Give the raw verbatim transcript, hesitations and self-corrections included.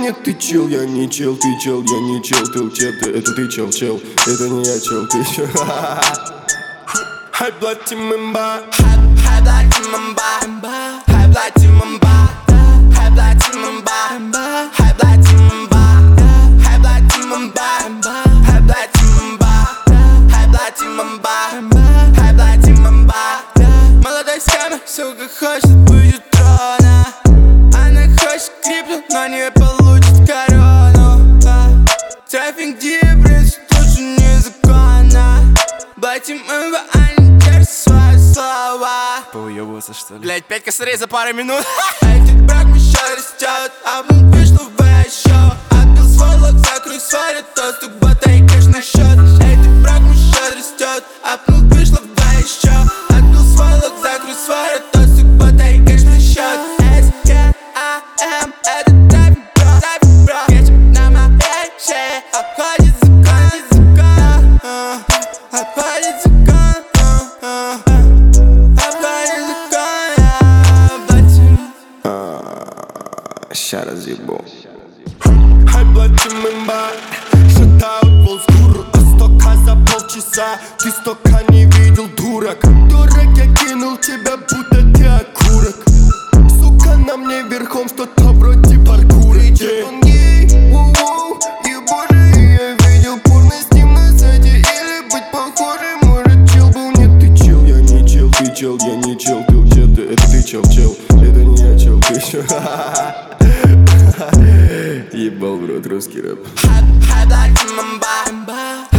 нет, ты чел, я не чел, ты чел, я не чел, ты чел, ты, это ты чел, чел, это не я чел, ты чел. High blood team имба, high blood team имба, high blood team имба, high blood team имба, high blood team имба, high blood team имба, high blood team имба, high blood team имба, high blood team имба. Молодой схема, сука, хочет быть у трона. Она хочет крипту, но не получит корону. Трафик дебрис, тоже незаконно. Блатим имба, они держат свои слова. Поуебываться, что ли? Блять, пять косарей за пару минут. Этих брак меча растет, а потом вышло в еще. Отбил свой лот, закрой свой ритос, тут ботай кэш на счет. Этих брак меча растет, а потом вышло в еще. Отбил свой лот, закрой свой ритос, тут ботай кэш на счет. С, К, А, М, это трафик, бро, трафик, бро. Кетчуп на моей шее, обходит закон, закон, обходит закон, обходит закон, блатим. Ща разъебу. Хай блатим имба, шатаут волскур, а стока за полчаса. Ты стока не видел, дурак. Дурак, я кинул тебя, будто ты окурок. Сука на мне верхом, что-то вроде паркура. Че он гей, уу-уу, и боже, я видел порно с ним на сайте. Или быть похожим, может чел был, нет, ты чел, я не чел, ты чел, я не чел, ты чел, ты, это ты чел, чел, это не я чел, ты чел. Ебал в рот русский рэп. High blood team имба,